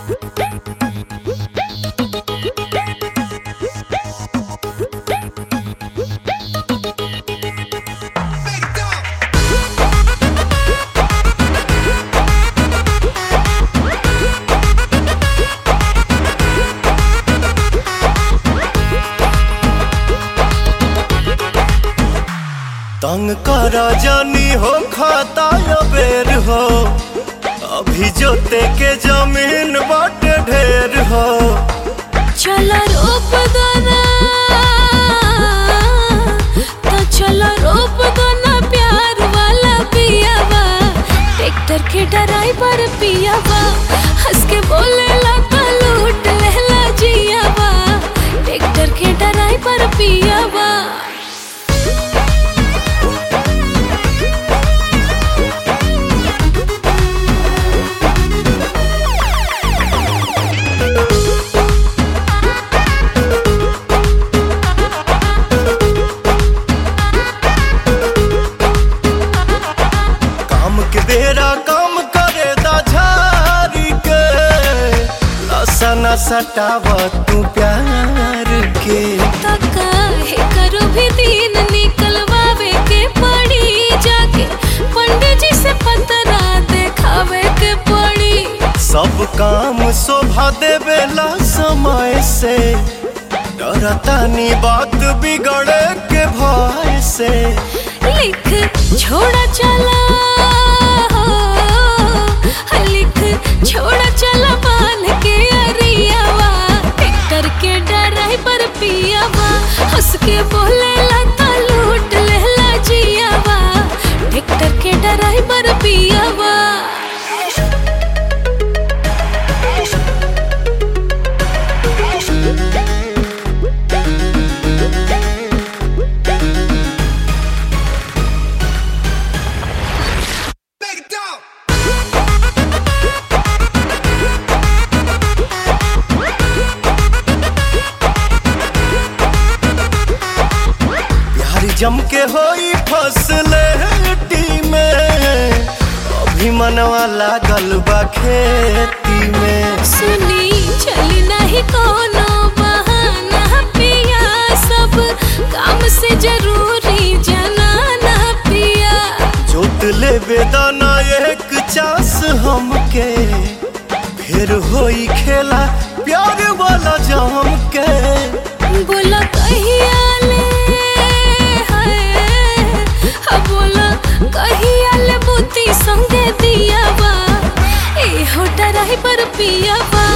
तंग करा जानी हो खाता या बेर हो, अभी जोते के जमीन बाटे ढेर हो। चला रोप दोना तो चला रोप दोना प्यार वाला पियावा, ट्रैक्टर के ड्राइवर पियावा, हंस के बोले तो लूट लेला जियावा, ट्रैक्टर के ड्राइवर पियावा। बेरा काम करे दा झारी के, लसा न सटावा तू प्यार के। काहे करो भी दिन निकलवावे के पड़ी, जाके पंडित जी से पतरा देखावे के पड़ी। सब काम शोभा देवेला समय से, डरतानी बात बिगड़े के भय से। लिख छोड़ा चला छोड़ा चला बांध के अरियावा, ट्रैक्टर के ड्राइवर पियावा, हंस के बोले तो लूट लेला जियावा, ट्रैक्टर के ड्राइवर पियावा। जम के होई फसलेटी में, अभी मनवा लागल बा खेती में। सुनी चली नहीं कोनो बहाना पिया, सब काम से जरूरी जनाना पिया। जोत ले बेदाना एक चास हमके, फिर होई खेला प्यार वाला जम के। बोला कहिया ले कहिया ले बुद्धि संगे दियावा, ए हो ड्राइवर पियावा।